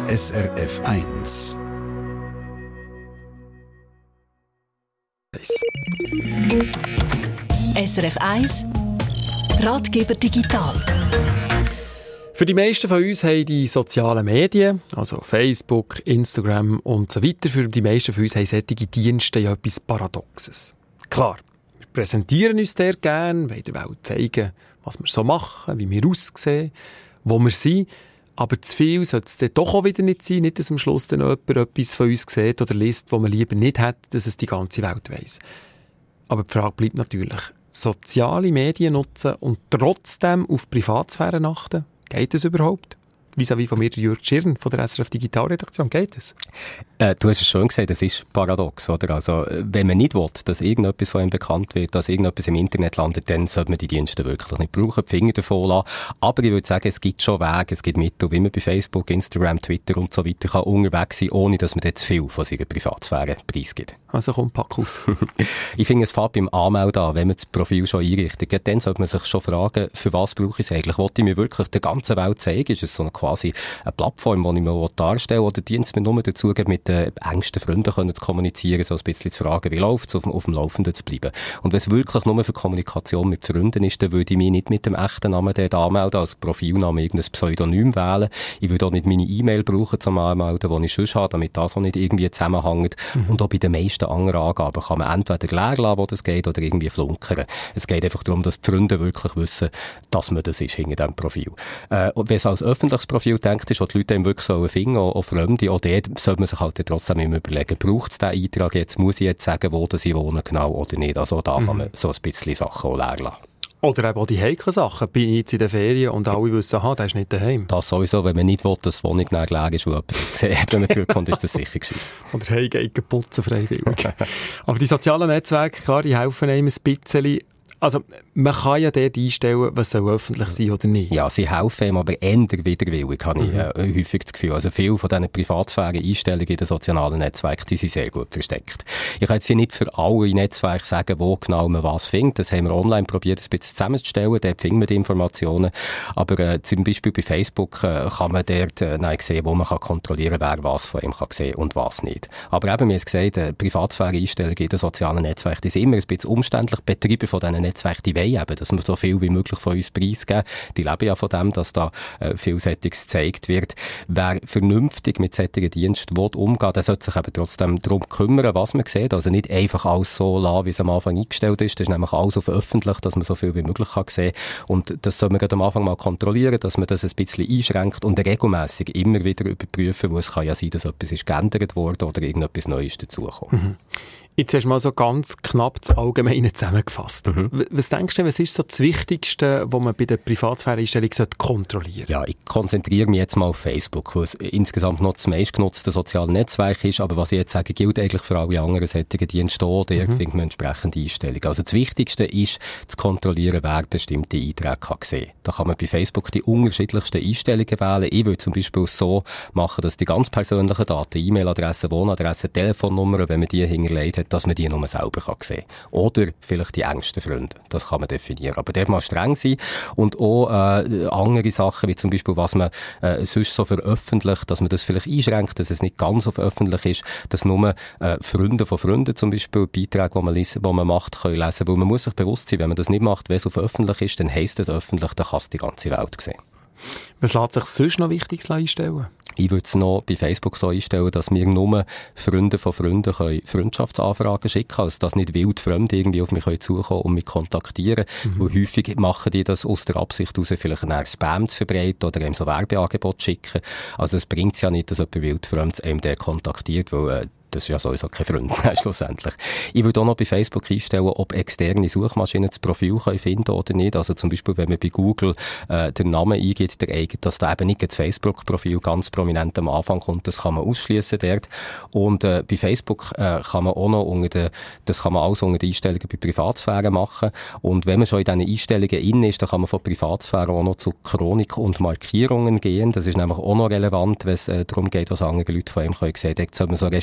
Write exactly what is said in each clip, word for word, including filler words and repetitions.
S R F eins. S R F eins Ratgeber digital. Für die meisten von uns haben die sozialen Medien, also Facebook, Instagram und so weiter, für die meisten von uns haben solche Dienste ja etwas Paradoxes. Klar, wir präsentieren uns sehr gerne, wollen der Welt zeigen, was wir so machen, wie wir aussehen, wo wir sind. Aber zu viel sollte es dann doch auch wieder nicht sein, nicht, dass am Schluss dann noch jemand etwas von uns sieht oder liest, was man lieber nicht hat, dass es die ganze Welt weiss. Aber die Frage bleibt natürlich, soziale Medien nutzen und trotzdem auf Privatsphäre achten? Geht das überhaupt? Vis-à-vis von mir, Jürg Schirn von der S R F Digitalredaktion. Geht das? Äh, du hast es schon gesagt, das ist paradox, oder? Also, wenn man nicht will, dass irgendetwas von ihm bekannt wird, dass irgendetwas im Internet landet, dann sollte man die Dienste wirklich nicht brauchen, die Finger davon lassen. Aber ich würde sagen, es gibt schon Wege, es gibt Mittel, wie man bei Facebook, Instagram, Twitter und so weiter kann unterwegs sein, ohne dass man dort zu viel von seiner Privatsphäre preisgibt. Also komm, pack aus. Ich finde, es fängt beim Anmelden an, wenn man das Profil schon einrichtet. Dann sollte man sich schon fragen, für was brauche ich es eigentlich? Wollte ich mir wirklich der ganzen Welt zeigen? Ist es so eine quasi eine Plattform, die ich mir darstellen will, oder dient es mir nur dazu, mit den engsten Freunden können zu kommunizieren, so ein bisschen zu fragen, wie läuft es, auf, auf dem Laufenden zu bleiben. Und wenn es wirklich nur für Kommunikation mit Freunden ist, dann würde ich mich nicht mit dem echten Namen dort anmelden, als Profilnamen irgendein Pseudonym wählen. Ich würde auch nicht meine E-Mail brauchen zum Anmelden, die ich sonst habe, damit das auch nicht irgendwie zusammenhängt. Mhm. Und auch bei den meisten anderen Angaben kann man entweder leer lassen, wo das geht, oder irgendwie flunkern. Es geht einfach darum, dass die Freunde wirklich wissen, dass man das ist hinter diesem Profil. Äh, und wenn es als öffentliches Profil denkt ist, wo die Leute einem wirklich so finden, auch, auch Fremde, auch dort sollte man sich halt trotzdem immer überlegen, braucht es diesen Eintrag jetzt, muss ich jetzt sagen, wo das ich wohne genau oder nicht. Also da mhm. kann man so ein bisschen Sachen auch leer lassen. Oder eben auch die heiklen Sachen. Bin ich jetzt in den Ferien und alle wissen, aha, der ist nicht daheim. Das sowieso, wenn man nicht will, dass die Wohnung leer ist, wo jemand das sieht, wenn man zurückkommt, ist das sicher gescheit. Oder heimgeht putzen freiwillig. Aber die sozialen Netzwerke, klar, die helfen einem ein bisschen. Also, man kann ja dort einstellen, was soll öffentlich sein oder nicht. Ja, sie helfen ihm, aber eher widerwillig, habe ich äh, häufig das Gefühl. Also, viele von diesen Privatsphäre-Einstellungen in den sozialen Netzwerken, die sind sehr gut versteckt. Ich kann jetzt hier nicht für alle Netzwerke sagen, wo genau man was findet. Das haben wir online probiert, ein bisschen zusammenzustellen. Dort finden wir die Informationen. Aber äh, zum Beispiel bei Facebook äh, kann man dort äh, nein, sehen, wo man kann kontrollieren kann, wer was von ihm kann sehen und was nicht. Aber eben, wir haben es gesagt, äh, Privatsphäre-Einstellungen in den sozialen Netzwerken, die sind immer ein bisschen umständlich. Betreiber von diesen Netzwerke, die wollen eben, dass wir so viel wie möglich von uns preisgeben. Die leben ja von dem, dass da äh, vielseitiges gezeigt wird. Wer vernünftig mit solchen Diensten will umgehen, der sollte sich eben trotzdem darum kümmern, was man sieht. Also nicht einfach alles so lassen, wie es am Anfang eingestellt ist. Das ist nämlich alles auf öffentlich, dass man so viel wie möglich kann sehen. Und das soll man gerade am Anfang mal kontrollieren, dass man das ein bisschen einschränkt und regelmässig immer wieder überprüfen, wo es kann ja sein, dass etwas ist geändert worden oder irgendetwas Neues dazugekommen. Mhm. Jetzt hast du mal so ganz knapp das Allgemeine zusammengefasst. Mhm. Was denkst du, was ist so das Wichtigste, was man bei der Privatsphäre-Einstellung kontrollieren sollte? Ja, ich konzentriere mich jetzt mal auf Facebook, wo es insgesamt noch das meistgenutzte soziale Netzwerk ist. Aber was ich jetzt sage, gilt eigentlich für alle anderen solchen Dienste auch. Dort mhm. findet man entsprechende Einstellungen. Also das Wichtigste ist, zu kontrollieren, wer bestimmte Einträge kann sehen. Da kann man bei Facebook die unterschiedlichsten Einstellungen wählen. Ich würde zum Beispiel so machen, dass die ganz persönlichen Daten, E-Mail-Adresse, Wohnadresse, Telefonnummer, wenn man die hinterlegt hat, dass man die nur selber kann sehen kann. Oder vielleicht die engsten Freunde. Das kann man definieren. Aber dort mal streng sein. Und auch äh, andere Sachen, wie zum Beispiel, was man äh, sonst so veröffentlicht, dass man das vielleicht einschränkt, dass es nicht ganz auf öffentlich ist, dass nur äh, Freunde von Freunden zum Beispiel Beiträge, die man, liest, die man macht, können lesen. Weil man muss sich bewusst sein, wenn man das nicht macht, wenn es auf öffentlich ist, dann heisst es öffentlich, dann kann es die ganze Welt sehen. Was lässt sich sonst noch Wichtiges einstellen? Ich würde es noch bei Facebook so einstellen, dass wir nur Freunde von Freunden können Freundschaftsanfragen schicken können, also dass nicht wild Fremde irgendwie auf mich zukommen können und mich kontaktieren. Mhm. Und häufig machen die das aus der Absicht heraus, vielleicht einen Spam zu verbreiten oder einem so Werbeangebote zu schicken. Also es bringt es ja nicht, dass jemand wild Fremd einem der kontaktiert, weil äh, das ist ja sowieso kein Freund, schlussendlich. Ich würde auch noch bei Facebook einstellen, ob externe Suchmaschinen das Profil können finden oder nicht. Also zum Beispiel, wenn man bei Google äh, den Namen eingibt, der eigene, dass da eben nicht das Facebook-Profil ganz prominent am Anfang kommt, das kann man ausschließen dort. Und äh, bei Facebook äh, kann man auch noch unter den, das kann man alles unter den Einstellungen bei Privatsphäre machen. Und wenn man schon in diesen Einstellungen innen ist, dann kann man von Privatsphäre auch noch zu Chronik und Markierungen gehen. Das ist nämlich auch noch relevant, wenn es äh, darum geht, was andere Leute von einem können sehen. Dort soll man so restriktiv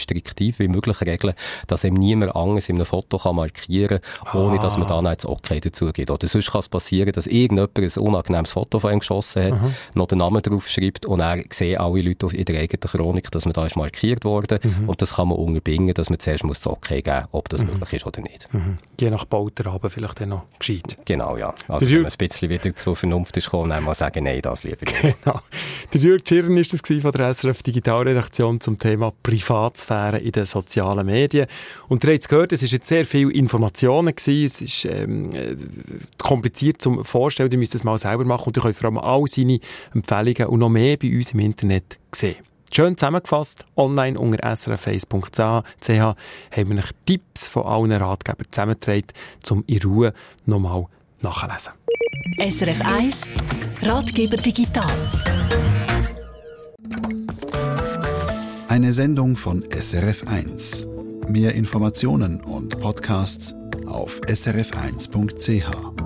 plakativ wie möglich regeln, dass eben niemand anderes in einem Foto kann markieren kann, ohne ah. dass man dann das Okay dazu gibt. Oder sonst kann es passieren, dass irgendjemand ein unangenehmes Foto von ihm geschossen hat, mhm. noch den Namen draufschreibt und er sehen alle Leute in der eigenen Chronik, dass man da ist markiert worden. Mhm. Und das kann man unterbinden, dass man zuerst muss das Okay geben muss, ob das mhm. möglich ist oder nicht. Mhm. Je nach Bauterrahmen vielleicht dann noch gescheit. Genau, ja. Also der wenn man ein bisschen wieder zur Vernunft ist gekommen, dann mal sagen, nein, das lieber nicht. Genau. Der Jürg Tschirn war das von der S R F Digitalredaktion zum Thema Privatsphäre in den sozialen Medien. Und ihr habt es gehört, es waren jetzt sehr viele Informationen gewesen. Es ist ähm, kompliziert zum Vorstellen, ihr müsst es mal selber machen und ihr könnt vor allem all seine Empfehlungen und noch mehr bei uns im Internet sehen. Schön zusammengefasst, online unter s r f eins punkt c h haben wir euch Tipps von allen Ratgebern zusammengetragen, um in Ruhe nochmal nachzulesen. S R F eins Ratgeber digital. Eine Sendung von S R F eins. Mehr Informationen und Podcasts auf s r f eins punkt c h.